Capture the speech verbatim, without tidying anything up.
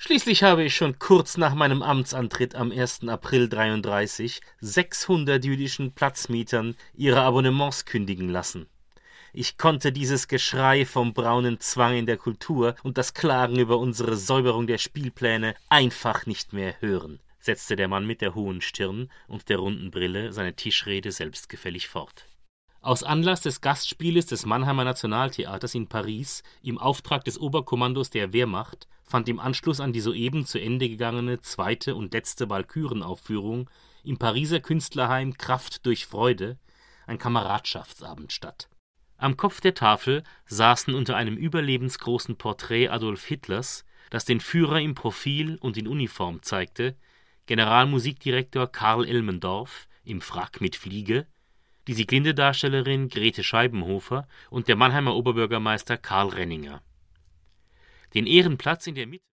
Schließlich habe ich schon kurz nach meinem Amtsantritt am ersten April dreiunddreißig sechshundert jüdischen Platzmietern ihre Abonnements kündigen lassen. Ich konnte dieses Geschrei vom braunen Zwang in der Kultur und das Klagen über unsere Säuberung der Spielpläne einfach nicht mehr hören, setzte der Mann mit der hohen Stirn und der runden Brille seine Tischrede selbstgefällig fort. Aus Anlass des Gastspieles des Mannheimer Nationaltheaters in Paris im Auftrag des Oberkommandos der Wehrmacht fand im Anschluss an die soeben zu Ende gegangene zweite und letzte Walkürenaufführung im Pariser Künstlerheim Kraft durch Freude ein Kameradschaftsabend statt. Am Kopf der Tafel saßen unter einem überlebensgroßen Porträt Adolf Hitlers, das den Führer im Profil und in Uniform zeigte, Generalmusikdirektor Karl Elmendorf im Frack mit Fliege, die Sieglinde-Darstellerin Grete Scheibenhofer und der Mannheimer Oberbürgermeister Karl Renninger. Den Ehrenplatz in der Mitte